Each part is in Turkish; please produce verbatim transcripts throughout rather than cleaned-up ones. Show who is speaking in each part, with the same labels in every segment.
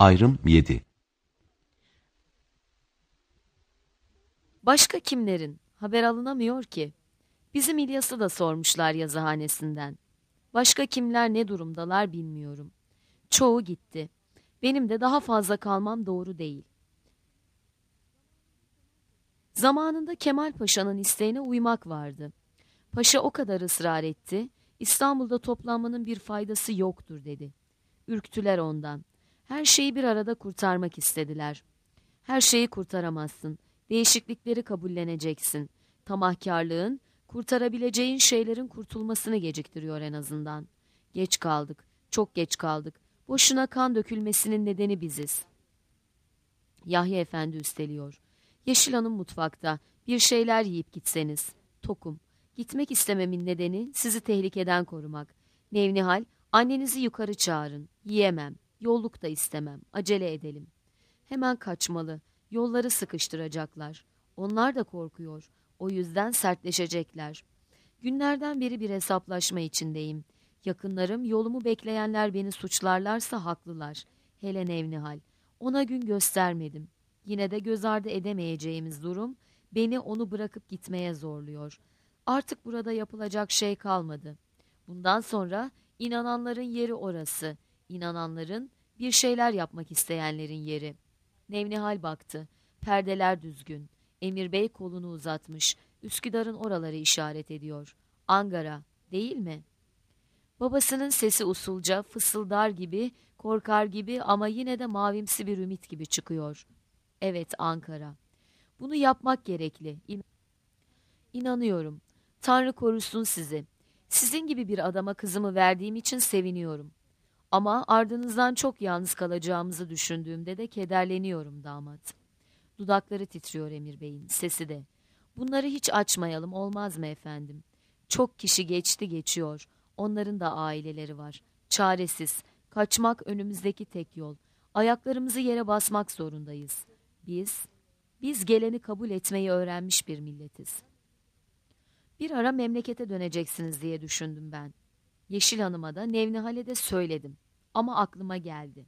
Speaker 1: Ayrım yedi.
Speaker 2: Başka kimlerin? Haber alınamıyor ki. Bizim İlyas'ı da sormuşlar yazıhanesinden. Başka kimler ne durumdalar bilmiyorum. Çoğu gitti. Benim de daha fazla kalmam doğru değil. Zamanında Kemal Paşa'nın isteğine uymak vardı. Paşa o kadar ısrar etti, İstanbul'da toplanmanın bir faydası yoktur dedi. Ürktüler ondan. Her şeyi bir arada kurtarmak istediler. Her şeyi kurtaramazsın. Değişiklikleri kabulleneceksin. Tamahkârlığın, kurtarabileceğin şeylerin kurtulmasını geciktiriyor en azından. Geç kaldık, çok geç kaldık. Boşuna kan dökülmesinin nedeni biziz. Yahya Efendi üsteliyor. Yeşil Hanım mutfakta. Bir şeyler yiyip gitseniz. Tokum. Gitmek istememin nedeni sizi tehlikeden korumak. Nevnihal, annenizi yukarı çağırın. Yiyemem. Yolluk da istemem. Acele edelim. Hemen kaçmalı. Yolları sıkıştıracaklar. Onlar da korkuyor. O yüzden sertleşecekler. Günlerden beri bir hesaplaşma içindeyim. Yakınlarım, yolumu bekleyenler beni suçlarlarsa haklılar. Hele Nevnihal. Ona gün göstermedim. Yine de göz ardı edemeyeceğimiz durum beni onu bırakıp gitmeye zorluyor. Artık burada yapılacak şey kalmadı. Bundan sonra inananların yeri orası. İnananların, bir şeyler yapmak isteyenlerin yeri. Nevnihal baktı. Perdeler düzgün. Emir Bey kolunu uzatmış. Üsküdar'ın oraları işaret ediyor. Ankara, değil mi? Babasının sesi usulca, fısıldar gibi, korkar gibi ama yine de mavimsi bir ümit gibi çıkıyor. Evet, Ankara. Bunu yapmak gerekli. İn İnanıyorum. Tanrı korusun sizi. Sizin gibi bir adama kızımı verdiğim için seviniyorum. Ama ardınızdan çok yalnız kalacağımızı düşündüğümde de kederleniyorum damat. Dudakları titriyor Emir Bey'in, sesi de. Bunları hiç açmayalım, olmaz mı efendim? Çok kişi geçti geçiyor. Onların da aileleri var. Çaresiz. Kaçmak önümüzdeki tek yol. Ayaklarımızı yere basmak zorundayız. Biz, biz geleni kabul etmeyi öğrenmiş bir milletiz. Bir ara memlekete döneceksiniz diye düşündüm ben. Yeşil Hanım'a da Nevnihal'e de söyledim. Ama aklıma geldi.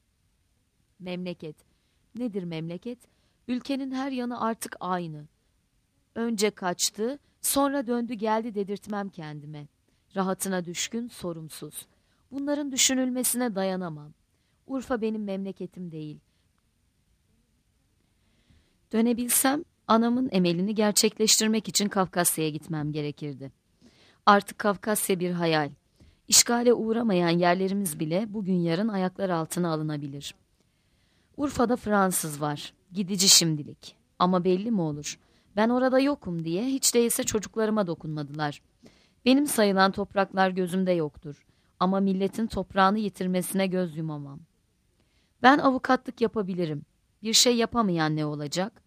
Speaker 2: Memleket. Nedir memleket? Ülkenin her yanı artık aynı. Önce kaçtı, sonra döndü geldi dedirtmem kendime. Rahatına düşkün, sorumsuz. Bunların düşünülmesine dayanamam. Urfa benim memleketim değil. Dönebilsem anamın emelini gerçekleştirmek için Kafkasya'ya gitmem gerekirdi. Artık Kafkasya bir hayal. İşgale uğramayan yerlerimiz bile bugün yarın ayaklar altına alınabilir. Urfa'da Fransız var. Gidici şimdilik. Ama belli mi olur? Ben orada yokum diye hiç değilse çocuklarıma dokunmadılar. Benim sayılan topraklar gözümde yoktur. Ama milletin toprağını yitirmesine göz yumamam. Ben avukatlık yapabilirim. Bir şey yapamayan ne olacak?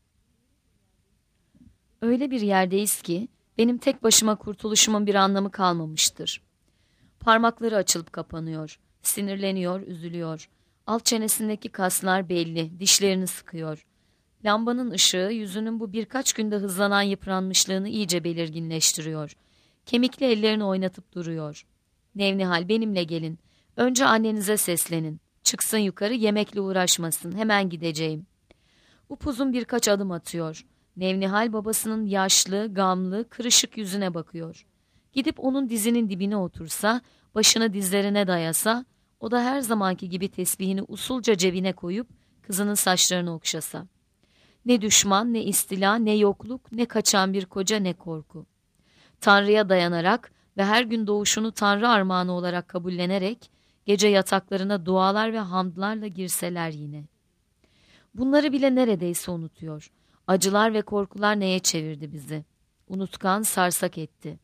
Speaker 2: Öyle bir yerdeyiz ki benim tek başıma kurtuluşumun bir anlamı kalmamıştır. Parmakları açılıp kapanıyor. Sinirleniyor, üzülüyor. Alt çenesindeki kaslar belli, dişlerini sıkıyor. Lambanın ışığı yüzünün bu birkaç günde hızlanan yıpranmışlığını iyice belirginleştiriyor. Kemikli ellerini oynatıp duruyor. Nevnihal, benimle gelin. Önce annenize seslenin. Çıksın yukarı, yemekle uğraşmasın. Hemen gideceğim. Upuzun birkaç adım atıyor. Nevnihal babasının yaşlı, gamlı, kırışık yüzüne bakıyor. Gidip onun dizinin dibine otursa, başını dizlerine dayasa, o da her zamanki gibi tesbihini usulca cebine koyup kızının saçlarını okşasa. Ne düşman, ne istila, ne yokluk, ne kaçan bir koca, ne korku. Tanrı'ya dayanarak ve her gün doğuşunu Tanrı armağanı olarak kabullenerek gece yataklarına dualar ve hamdlarla girseler yine. Bunları bile neredeyse unutuyor. Acılar ve korkular neye çevirdi bizi? Unutkan, sarsak etti.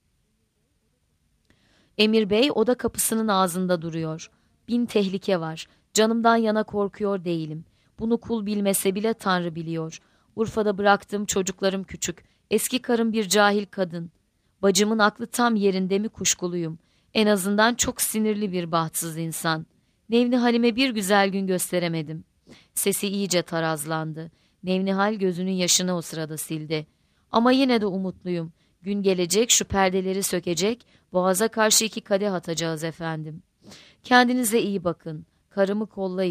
Speaker 2: Emir Bey oda kapısının ağzında duruyor. Bin tehlike var. Canımdan yana korkuyor değilim. Bunu kul bilmese bile Tanrı biliyor. Urfa'da bıraktığım çocuklarım küçük. Eski karım bir cahil kadın. Bacımın aklı tam yerinde mi kuşkuluyum. En azından çok sinirli bir bahtsız insan. Nevnihal'ime bir güzel gün gösteremedim. Sesi iyice tarazlandı. Nevnihal gözünün yaşını o sırada sildi. Ama yine de umutluyum. Gün gelecek, şu perdeleri sökecek, boğaza karşı iki kadeh atacağız efendim. Kendinize iyi bakın. Karımı kollayın.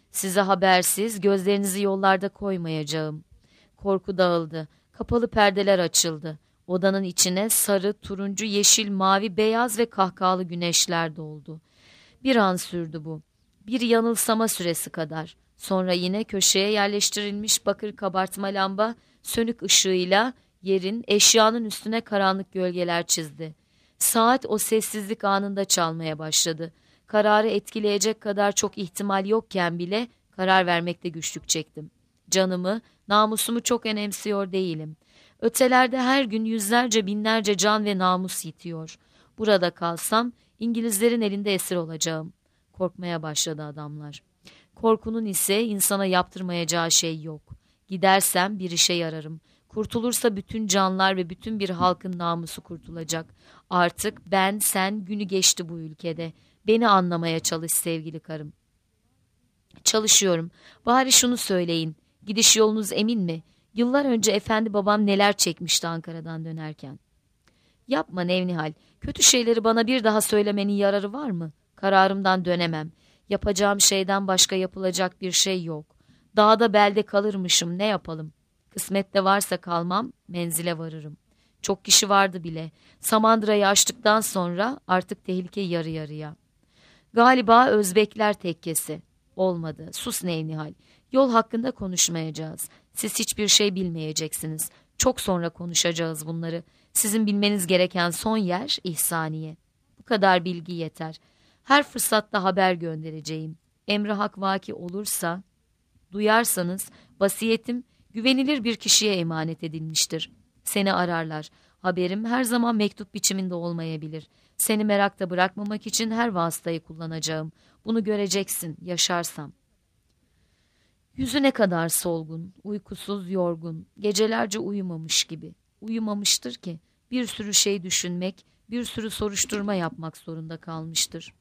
Speaker 2: Size habersiz gözlerinizi yollarda koymayacağım. Korku dağıldı. Kapalı perdeler açıldı. Odanın içine sarı, turuncu, yeşil, mavi, beyaz ve kahkahalı güneşler doldu. Bir an sürdü bu. Bir yanılsama süresi kadar. Sonra yine köşeye yerleştirilmiş bakır kabartma lamba sönük ışığıyla yerin, eşyanın üstüne karanlık gölgeler çizdi. Saat o sessizlik anında çalmaya başladı. Kararı etkileyecek kadar çok ihtimal yokken bile karar vermekte güçlük çektim. Canımı, namusumu çok önemsiyor değilim. Ötelerde her gün yüzlerce binlerce can ve namus yitiyor. Burada kalsam İngilizlerin elinde esir olacağım. Korkmaya başladı adamlar. Korkunun ise insana yaptırmayacağı şey yok. Gidersem bir işe yararım. Kurtulursa bütün canlar ve bütün bir halkın namusu kurtulacak. Artık ben, sen günü geçti bu ülkede. Beni anlamaya çalış sevgili karım. Çalışıyorum. Bari şunu söyleyin. Gidiş yolunuz emin mi? Yıllar önce efendi babam neler çekmişti Ankara'dan dönerken. Yapma Nevnihal. Kötü şeyleri bana bir daha söylemenin yararı var mı? Kararımdan dönemem. Yapacağım şeyden başka yapılacak bir şey yok. Dağda belde kalırmışım, ne yapalım? Kısmette varsa kalmam, menzile varırım. Çok kişi vardı bile. Samandıra'yı açtıktan sonra artık tehlike yarı yarıya. Galiba Özbekler tekkesi. Olmadı. Sus Nevnihal. Yol hakkında konuşmayacağız. Siz hiçbir şey bilmeyeceksiniz. Çok sonra konuşacağız bunları. Sizin bilmeniz gereken son yer İhsaniye. Bu kadar bilgi yeter. Her fırsatta haber göndereceğim. Emri hak vaki olursa, duyarsanız vasiyetim güvenilir bir kişiye emanet edilmiştir. Seni ararlar. Haberim her zaman mektup biçiminde olmayabilir. Seni merakta bırakmamak için her vasıtayı kullanacağım. Bunu göreceksin, yaşarsam. Yüzü ne kadar solgun, uykusuz, yorgun, gecelerce uyumamış gibi. Uyumamıştır ki bir sürü şey düşünmek, bir sürü soruşturma yapmak zorunda kalmıştır.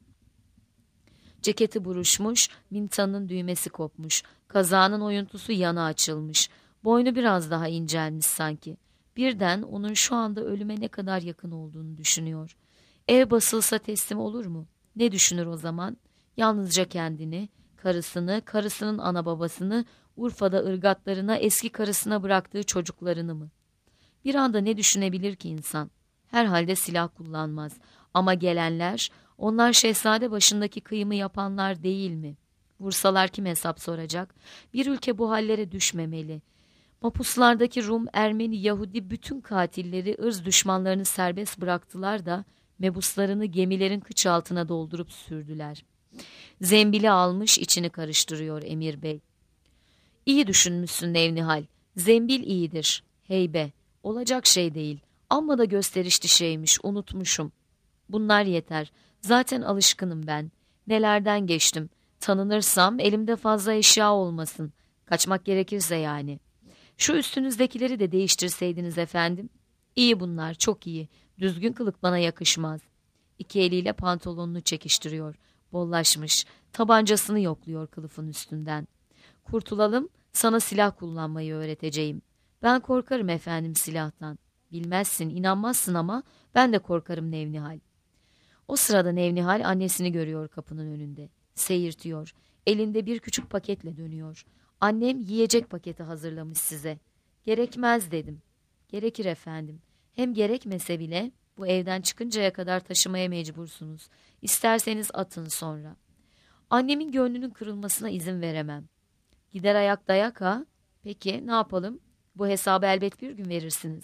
Speaker 2: Ceketi buruşmuş, mintanın düğmesi kopmuş, kazağının oyuntusu yana açılmış, boynu biraz daha incelmiş sanki. Birden onun şu anda ölüme ne kadar yakın olduğunu düşünüyor. Ev basılsa teslim olur mu? Ne düşünür o zaman? Yalnızca kendini, karısını, karısının ana babasını, Urfa'da ırgatlarına, eski karısına bıraktığı çocuklarını mı? Bir anda ne düşünebilir ki insan? Herhalde silah kullanmaz. Ama gelenler, onlar şehzade başındaki kıyımı yapanlar değil mi? Vursalar kim hesap soracak? Bir ülke bu hallere düşmemeli. Mapuslardaki Rum, Ermeni, Yahudi bütün katilleri, ırz düşmanlarını serbest bıraktılar da mebuslarını gemilerin kıç altına doldurup sürdüler. Zembili almış içini karıştırıyor Emir Bey. İyi düşünmüşsün Nevnihal. Zembil iyidir. Heybe. Olacak şey değil. Amma da gösterişli şeymiş, unutmuşum. Bunlar yeter. Zaten alışkınım ben. Nelerden geçtim. Tanınırsam elimde fazla eşya olmasın. Kaçmak gerekirse yani. Şu üstünüzdekileri de değiştirseydiniz efendim. İyi bunlar, çok iyi. Düzgün kılık bana yakışmaz. İki eliyle pantolonunu çekiştiriyor. Bollaşmış. Tabancasını yokluyor kılıfın üstünden. Kurtulalım, sana silah kullanmayı öğreteceğim. Ben korkarım efendim silahtan. Bilmezsin, inanmazsın ama ben de korkarım Nevnihal. O sırada Nevnihal annesini görüyor kapının önünde. Seyirtiyor. Elinde bir küçük paketle dönüyor. Annem yiyecek paketi hazırlamış size. Gerekmez dedim. Gerekir efendim. Hem gerekmese bile bu evden çıkıncaya kadar taşımaya mecbursunuz. İsterseniz atın sonra. Annemin gönlünün kırılmasına izin veremem. Gider ayak dayak ha? Peki ne yapalım? Bu hesabı elbet bir gün verirsiniz.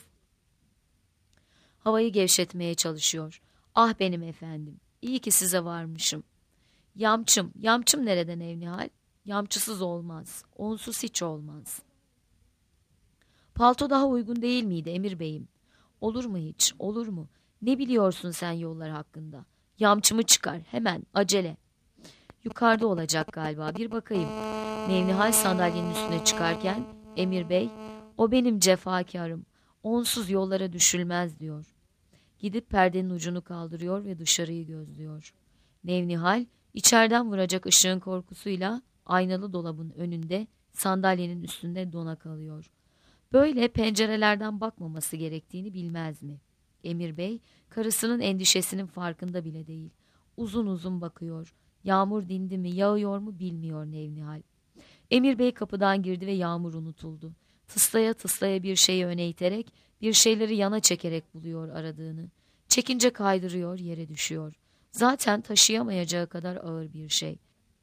Speaker 2: Havayı gevşetmeye çalışıyor. Ah benim efendim. İyi ki size varmışım. Yamçım, yamçım nereden Nevnihal? Yamçısız olmaz. Onsuz hiç olmaz. Palto daha uygun değil miydi Emir Bey'im? Olur mu hiç, olur mu? Ne biliyorsun sen yollar hakkında? Yamçımı çıkar, hemen, acele. Yukarıda olacak galiba, bir bakayım. Nevnihal sandalyenin üstüne çıkarken, Emir Bey, o benim cefakarım. Onsuz yollara düşülmez diyor. Gidip perdenin ucunu kaldırıyor ve dışarıyı gözlüyor. Nevnihal, içeriden vuracak ışığın korkusuyla aynalı dolabın önünde, sandalyenin üstünde dona kalıyor. Böyle pencerelerden bakmaması gerektiğini bilmez mi? Emir Bey, karısının endişesinin farkında bile değil. Uzun uzun bakıyor. Yağmur dindi mi, yağıyor mu bilmiyor Nevnihal. Emir Bey kapıdan girdi ve yağmur unutuldu. Tıslaya tıslaya bir şeyi öne iterek, bir şeyleri yana çekerek buluyor aradığını. Çekince kaydırıyor, yere düşüyor. Zaten taşıyamayacağı kadar ağır bir şey.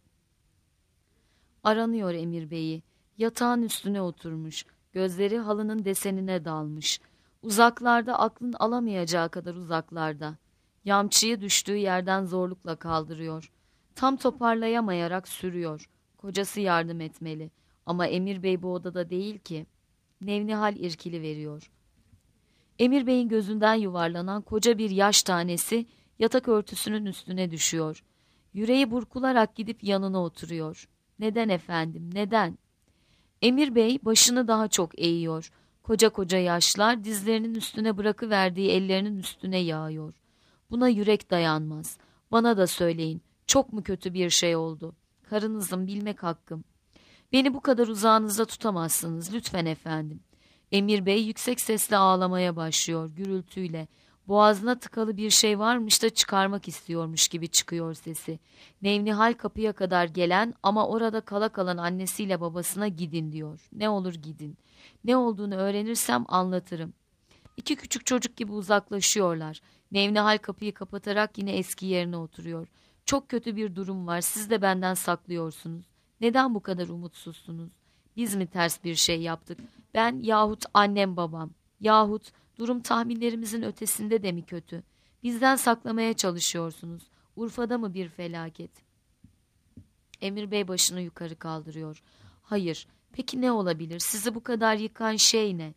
Speaker 2: Aranıyor Emir Bey'i. Yatağın üstüne oturmuş. Gözleri halının desenine dalmış. Uzaklarda, aklın alamayacağı kadar uzaklarda. Yamçıyı düştüğü yerden zorlukla kaldırıyor. Tam toparlayamayarak sürüyor. Kocası yardım etmeli. Ama Emir Bey bu odada değil ki. Nevnihal irkili veriyor. Emir Bey'in gözünden yuvarlanan koca bir yaş tanesi yatak örtüsünün üstüne düşüyor. Yüreği burkularak gidip yanına oturuyor. Neden efendim, neden? Emir Bey başını daha çok eğiyor. Koca koca yaşlar dizlerinin üstüne bırakıverdiği ellerinin üstüne yağıyor. Buna yürek dayanmaz. Bana da söyleyin, çok mu kötü bir şey oldu? Karınızın, bilmek hakkım. Beni bu kadar uzağınızda tutamazsınız lütfen efendim. Emir Bey yüksek sesle ağlamaya başlıyor, gürültüyle. Boğazına tıkalı bir şey varmış da çıkarmak istiyormuş gibi çıkıyor sesi. Nevnihal kapıya kadar gelen ama orada kala kalan annesiyle babasına gidin diyor. Ne olur gidin. Ne olduğunu öğrenirsem anlatırım. İki küçük çocuk gibi uzaklaşıyorlar. Nevnihal kapıyı kapatarak yine eski yerine oturuyor. Çok kötü bir durum var, siz de benden saklıyorsunuz. Neden bu kadar umutsuzsunuz? Biz mi ters bir şey yaptık? Ben yahut annem babam yahut durum tahminlerimizin ötesinde de mi kötü? Bizden saklamaya çalışıyorsunuz. Urfa'da mı bir felaket? Emir Bey başını yukarı kaldırıyor. Hayır. Peki ne olabilir? Sizi bu kadar yıkan şey ne?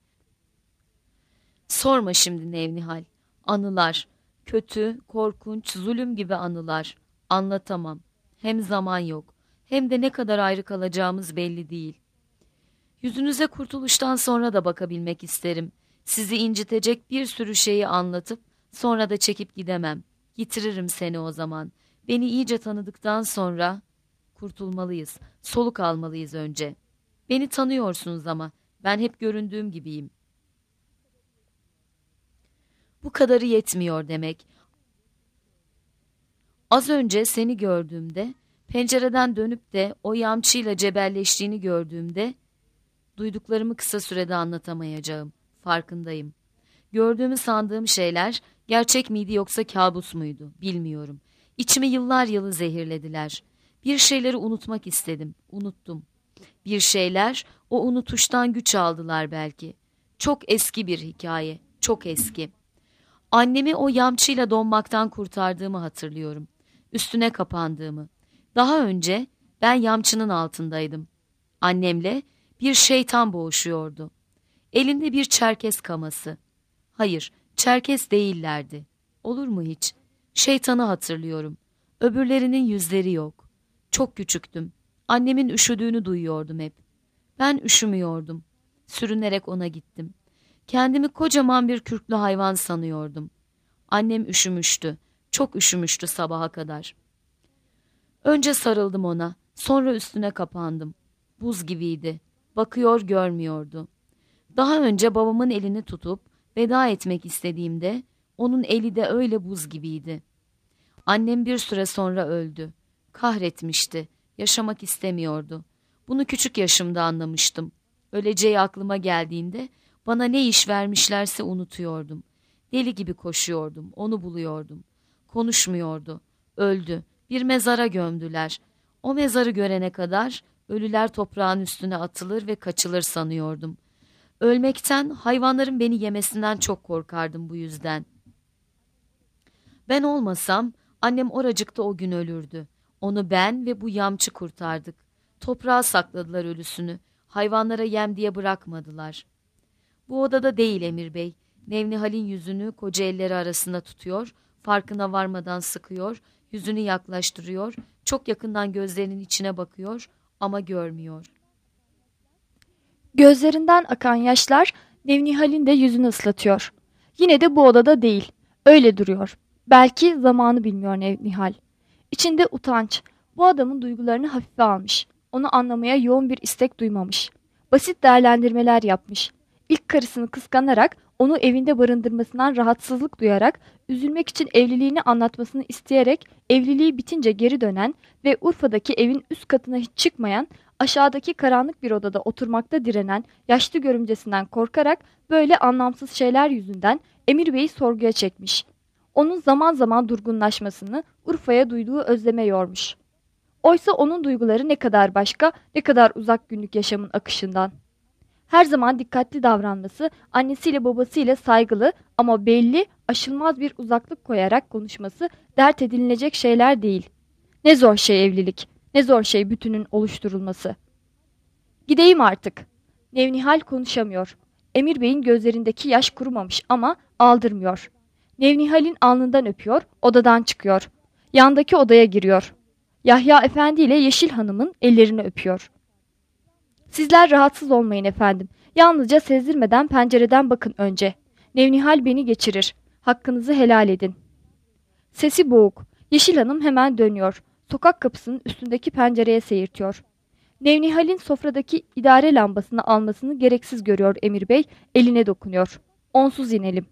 Speaker 2: Sorma şimdi Nevnihal. Anılar. Kötü, korkunç, zulüm gibi anılar. Anlatamam. Hem zaman yok. Hem de ne kadar ayrı kalacağımız belli değil. Yüzünüze kurtuluştan sonra da bakabilmek isterim. Sizi incitecek bir sürü şeyi anlatıp sonra da çekip gidemem. Yitiririm seni o zaman. Beni iyice tanıdıktan sonra kurtulmalıyız. Soluk almalıyız önce. Beni tanıyorsunuz ama ben hep göründüğüm gibiyim. Bu kadarı yetmiyor demek. Az önce seni gördüğümde, pencereden dönüp de o yamçıyla cebelleştiğini gördüğümde, duyduklarımı kısa sürede anlatamayacağım. Farkındayım. Gördüğümü sandığım şeyler gerçek miydi yoksa kabus muydu bilmiyorum. İçimi yıllar yılı zehirlediler. Bir şeyleri unutmak istedim. Unuttum. Bir şeyler o unutuştan güç aldılar belki. Çok eski bir hikaye. Çok eski. Annemi o yamçıyla donmaktan kurtardığımı hatırlıyorum. Üstüne kapandığımı. Daha önce ben yamçının altındaydım. Annemle bir şeytan boğuşuyordu. Elinde bir çerkez kaması. Hayır, çerkez değillerdi. Olur mu hiç? Şeytanı hatırlıyorum. Öbürlerinin yüzleri yok. Çok küçüktüm. Annemin üşüdüğünü duyuyordum hep. Ben üşümüyordum. Sürünerek ona gittim. Kendimi kocaman bir kürklü hayvan sanıyordum. Annem üşümüştü. Çok üşümüştü sabaha kadar. Önce sarıldım ona. Sonra üstüne kapandım. Buz gibiydi. Bakıyor görmüyordu. Daha önce babamın elini tutup veda etmek istediğimde onun eli de öyle buz gibiydi. Annem bir süre sonra öldü. Kahretmişti. Yaşamak istemiyordu. Bunu küçük yaşımda anlamıştım. Öleceği aklıma geldiğinde bana ne iş vermişlerse unutuyordum. Deli gibi koşuyordum. Onu buluyordum. Konuşmuyordu. Öldü. Bir mezara gömdüler. O mezarı görene kadar ölüler toprağın üstüne atılır ve kaçılır sanıyordum. Ölmekten, hayvanların beni yemesinden çok korkardım bu yüzden. Ben olmasam annem oracıkta o gün ölürdü. Onu ben ve bu yamçı kurtardık. Toprağa sakladılar ölüsünü. Hayvanlara yem diye bırakmadılar. Bu odada değil Emir Bey. Nevnihal'in yüzünü koca elleri arasında tutuyor, farkına varmadan sıkıyor, yüzünü yaklaştırıyor, çok yakından gözlerinin içine bakıyor ama görmüyor.
Speaker 1: Gözlerinden akan yaşlar Nevnihal'in de yüzünü ıslatıyor. Yine de bu odada değil. Öyle duruyor. Belki zamanı bilmiyor Nevnihal. İçinde utanç. Bu adamın duygularını hafife almış. Onu anlamaya yoğun bir istek duymamış. Basit değerlendirmeler yapmış. İlk karısını kıskanarak, onu evinde barındırmasından rahatsızlık duyarak, üzülmek için evliliğini anlatmasını isteyerek, evliliği bitince geri dönen ve Urfa'daki evin üst katına hiç çıkmayan, aşağıdaki karanlık bir odada oturmakta direnen yaşlı görümcesinden korkarak böyle anlamsız şeyler yüzünden Emir Bey'i sorguya çekmiş. Onun zaman zaman durgunlaşmasını Urfa'ya duyduğu özleme yormuş. Oysa onun duyguları ne kadar başka, ne kadar uzak günlük yaşamın akışından. Her zaman dikkatli davranması, annesiyle babasıyla saygılı ama belli, aşılmaz bir uzaklık koyarak konuşması dert edinilecek şeyler değil. Ne zor şey evlilik, ne zor şey bütünün oluşturulması. Gideyim artık. Nevnihal konuşamıyor. Emir Bey'in gözlerindeki yaş kurumamış ama aldırmıyor. Nevnihal'in alnından öpüyor, odadan çıkıyor. Yandaki odaya giriyor. Yahya Efendi ile Yeşil Hanım'ın ellerini öpüyor. Sizler rahatsız olmayın efendim. Yalnızca sezdirmeden pencereden bakın önce. Nevnihal beni geçirir. Hakkınızı helal edin. Sesi boğuk. Yeşil Hanım hemen dönüyor. Sokak kapısının üstündeki pencereye seyirtiyor. Nevnihal'in sofradaki idare lambasını almasını gereksiz görüyor Emir Bey. Eline dokunuyor. Onsuz inelim.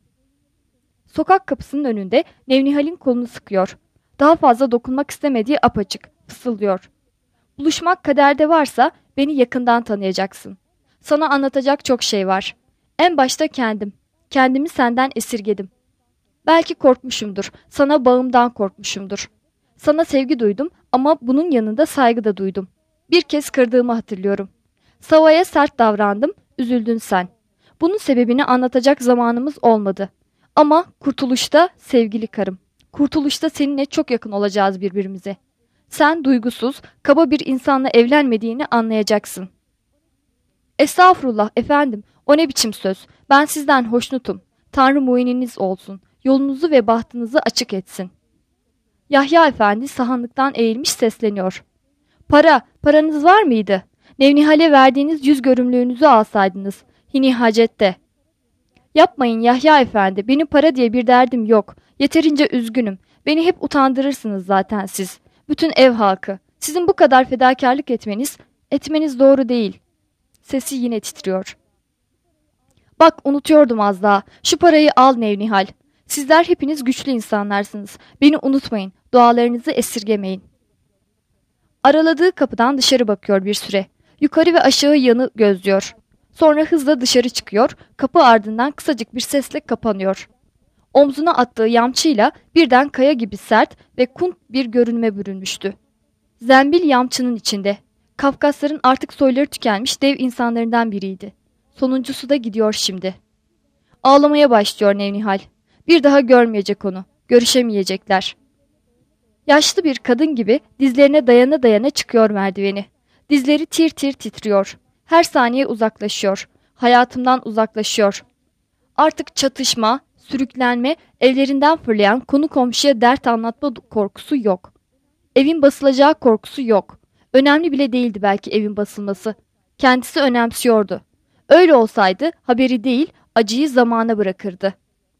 Speaker 1: Sokak kapısının önünde Nevnihal'in kolunu sıkıyor. Daha fazla dokunmak istemediği apaçık. Fısıldıyor. Buluşmak kaderde varsa beni yakından tanıyacaksın. Sana anlatacak çok şey var. En başta kendim. Kendimi senden esirgedim. Belki korkmuşumdur. Sana bağımdan korkmuşumdur. Sana sevgi duydum ama bunun yanında saygı da duydum. Bir kez kırdığımı hatırlıyorum. Sava'ya sert davrandım, üzüldün sen. Bunun sebebini anlatacak zamanımız olmadı. Ama kurtuluşta sevgili karım. Kurtuluşta seninle çok yakın olacağız birbirimize. Sen duygusuz, kaba bir insanla evlenmediğini anlayacaksın. Estağfurullah efendim, o ne biçim söz? Ben sizden hoşnutum. Tanrı muininiz olsun. Yolunuzu ve bahtınızı açık etsin. Yahya Efendi sahanlıktan eğilmiş sesleniyor. Para, paranız var mıydı? Nevnihal'e verdiğiniz yüz görümlüğünüzü alsaydınız. Hini hacette. Yapmayın Yahya Efendi, benim para diye bir derdim yok. Yeterince üzgünüm. Beni hep utandırırsınız zaten siz. Bütün ev halkı. Sizin bu kadar fedakarlık etmeniz, etmeniz doğru değil. Sesi yine titriyor. Bak unutuyordum az daha. Şu parayı al Nevnihal. Sizler hepiniz güçlü insanlarsınız. Beni unutmayın. Dualarınızı esirgemeyin. Araladığı kapıdan dışarı bakıyor bir süre. Yukarı ve aşağı yanı gözlüyor. Sonra hızla dışarı çıkıyor. Kapı ardından kısacık bir sesle kapanıyor. Omzuna attığı yamçıyla birden kaya gibi sert ve kunt bir görünüme bürünmüştü. Zembil yamçının içinde. Kafkasların artık soyları tükenmiş dev insanlarından biriydi. Sonuncusu da gidiyor şimdi. Ağlamaya başlıyor Nevnihal. Bir daha görmeyecek onu. Görüşemeyecekler. Yaşlı bir kadın gibi dizlerine dayana dayana çıkıyor merdiveni. Dizleri tir tir titriyor. Her saniye uzaklaşıyor. Hayatımdan uzaklaşıyor. Artık çatışma, sürüklenme, evlerinden fırlayan konu komşuya dert anlatma korkusu yok. Evin basılacağı korkusu yok. Önemli bile değildi belki evin basılması. Kendisi önemsiyordu. Öyle olsaydı haberi değil, acıyı zamana bırakırdı.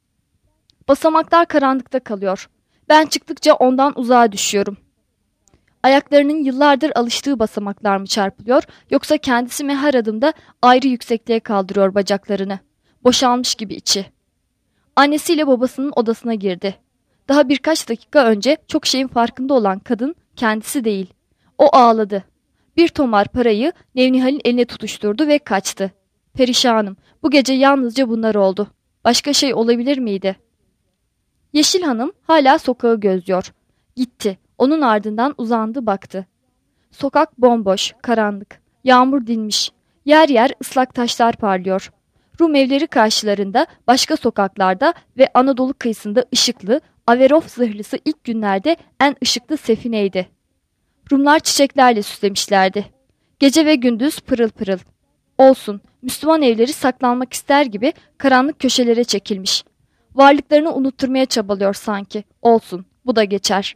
Speaker 1: Basamaklar karanlıkta kalıyor. Ben çıktıkça ondan uzağa düşüyorum. Ayaklarının yıllardır alıştığı basamaklar mı çarpılıyor, yoksa kendisi mi her adımda ayrı yüksekliğe kaldırıyor bacaklarını? Boşalmış gibi içi. Annesiyle babasının odasına girdi. Daha birkaç dakika önce çok şeyin farkında olan kadın kendisi değil. O ağladı. Bir tomar parayı Nevnihal'in eline tutuşturdu ve kaçtı. Perişanım. Bu gece yalnızca bunlar oldu. Başka şey olabilir miydi? Yeşil Hanım hala sokağı gözlüyor. Gitti. Onun ardından uzandı baktı. Sokak bomboş, karanlık. Yağmur dinmiş. Yer yer ıslak taşlar parlıyor. Rum evleri karşılarında, başka sokaklarda ve Anadolu kıyısında ışıklı, Averof zırhlısı ilk günlerde en ışıklı sefineydi. Rumlar çiçeklerle süslemişlerdi. Gece ve gündüz pırıl pırıl. Olsun, Müslüman evleri saklanmak ister gibi karanlık köşelere çekilmiş. Varlıklarını unutturmaya çabalıyor sanki. Olsun, bu da geçer.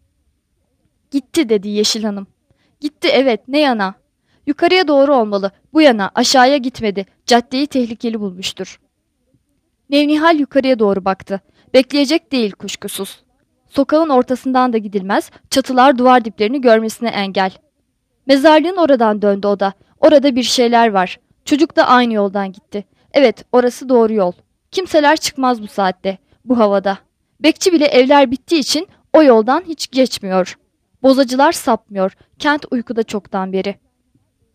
Speaker 1: Gitti dedi Yeşil Hanım. Gitti evet, ne yana? Yukarıya doğru olmalı, bu yana, aşağıya gitmedi. Caddeyi tehlikeli bulmuştur. Nevnihal yukarıya doğru baktı. Bekleyecek değil kuşkusuz. Sokağın ortasından da gidilmez, çatılar duvar diplerini görmesine engel. Mezarlığın oradan döndü o da. Orada bir şeyler var. Çocuk da aynı yoldan gitti. Evet, orası doğru yol. Kimseler çıkmaz bu saatte, bu havada. Bekçi bile evler bittiği için o yoldan hiç geçmiyor. Bozacılar sapmıyor. Kent uykuda çoktan beri.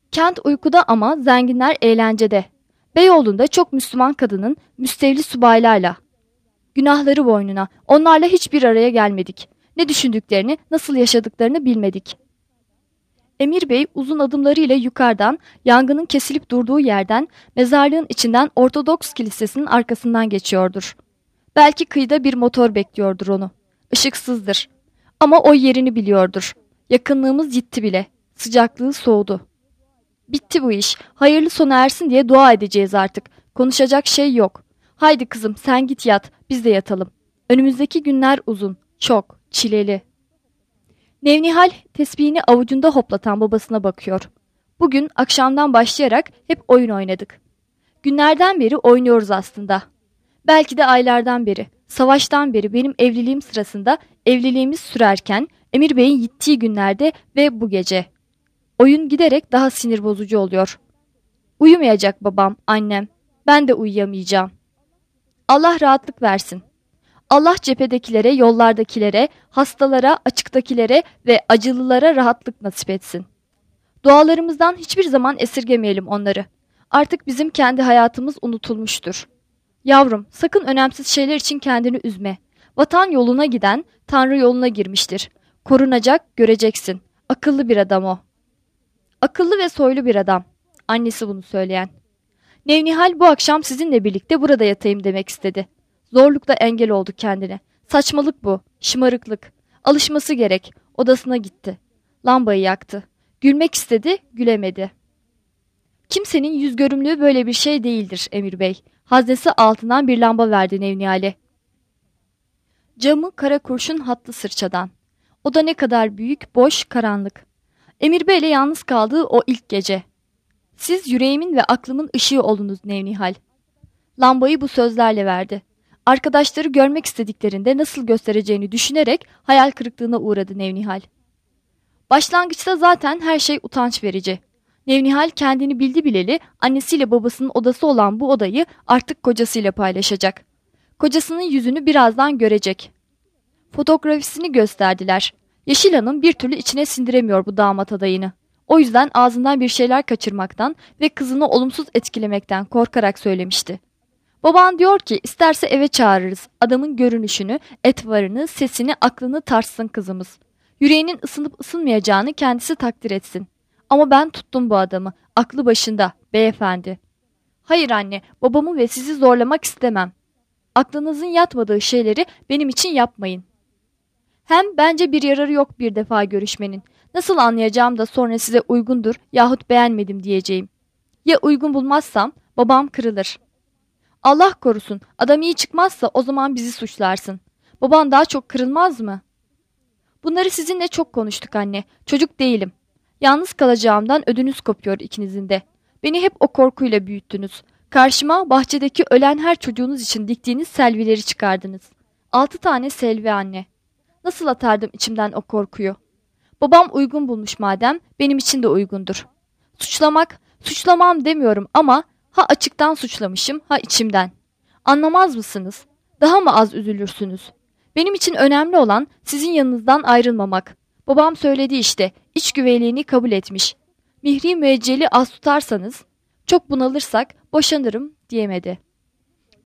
Speaker 1: Kent uykuda ama zenginler eğlencede. Beyoğlu'nda çok Müslüman kadının müstevli subaylarla. Günahları boynuna, onlarla hiçbir araya gelmedik. Ne düşündüklerini, nasıl yaşadıklarını bilmedik. Emir Bey uzun adımlarıyla yukarıdan, yangının kesilip durduğu yerden, mezarlığın içinden Ortodoks Kilisesi'nin arkasından geçiyordur. Belki kıyıda bir motor bekliyordur onu. Işıksızdır. Ama o yerini biliyordur. Yakınlığımız gitti bile. Sıcaklığı soğudu. Bitti bu iş. Hayırlı sona ersin diye dua edeceğiz artık. Konuşacak şey yok. Haydi kızım sen git yat, biz de yatalım. Önümüzdeki günler uzun, çok, çileli. Nevnihal tesbihini avucunda hoplatan babasına bakıyor. Bugün akşamdan başlayarak hep oyun oynadık. Günlerden beri oynuyoruz aslında. Belki de aylardan beri, savaştan beri benim evliliğim sırasında evliliğimiz sürerken Emir Bey'in gittiği günlerde ve bu gece. Oyun giderek daha sinir bozucu oluyor. Uyumayacak babam, annem. Ben de uyuyamayacağım. Allah rahatlık versin. Allah cephedekilere, yollardakilere, hastalara, açıktakilere ve acılılara rahatlık nasip etsin. Dualarımızdan hiçbir zaman esirgemeyelim onları. Artık bizim kendi hayatımız unutulmuştur. Yavrum, sakın önemsiz şeyler için kendini üzme. Vatan yoluna giden, Tanrı yoluna girmiştir. Korunacak, göreceksin. Akıllı bir adam o. Akıllı ve soylu bir adam. Annesi bunu söyleyen. Nevnihal bu akşam sizinle birlikte burada yatayım demek istedi. Zorlukla engel oldu kendine. Saçmalık bu, şımarıklık. Alışması gerek. Odasına gitti. Lambayı yaktı. Gülmek istedi, gülemedi. Kimsenin yüz görümlüğü böyle bir şey değildir Emir Bey. Haznesi altından bir lamba verdi Nevnihal'e. Camı kara kurşun hatlı sırçadan. Oda ne kadar büyük, boş, karanlık. Emir Bey'le yalnız kaldığı o ilk gece. Siz yüreğimin ve aklımın ışığı olunuz Nevnihal. Lambayı bu sözlerle verdi. Arkadaşları görmek istediklerinde nasıl göstereceğini düşünerek hayal kırıklığına uğradı Nevnihal. Başlangıçta zaten her şey utanç verici. Nevnihal kendini bildi bileli annesiyle babasının odası olan bu odayı artık kocasıyla paylaşacak. Kocasının yüzünü birazdan görecek. Fotoğrafisini gösterdiler. Yeşil Hanım bir türlü içine sindiremiyor bu damat adayını. O yüzden ağzından bir şeyler kaçırmaktan ve kızını olumsuz etkilemekten korkarak söylemişti. Baban diyor ki isterse eve çağırırız. Adamın görünüşünü, etvarını, sesini, aklını tarsın kızımız. Yüreğinin ısınıp ısınmayacağını kendisi takdir etsin. Ama ben tuttum bu adamı. Aklı başında, beyefendi. Hayır anne, babamı ve sizi zorlamak istemem. Aklınızın yatmadığı şeyleri benim için yapmayın. Hem bence bir yararı yok bir defa görüşmenin. Nasıl anlayacağım da sonra size uygundur yahut beğenmedim diyeceğim. Ya uygun bulmazsam babam kırılır. Allah korusun, adam iyi çıkmazsa o zaman bizi suçlarsın. Baban daha çok kırılmaz mı? Bunları sizinle çok konuştuk anne. Çocuk değilim. Yalnız kalacağımdan ödünüz kopuyor ikinizin de. Beni hep o korkuyla büyüttünüz. Karşıma bahçedeki ölen her çocuğunuz için diktiğiniz selvileri çıkardınız. Altı tane selvi anne. Nasıl atardım içimden o korkuyu? Babam uygun bulmuş madem, benim için de uygundur. Suçlamak, suçlamam demiyorum ama ha açıktan suçlamışım, ha içimden. Anlamaz mısınız? Daha mı az üzülürsünüz? Benim için önemli olan sizin yanınızdan ayrılmamak. Babam söyledi işte, iç güveyliğini kabul etmiş. Mihri müecceli az tutarsanız, çok bunalırsak boşanırım diyemedi.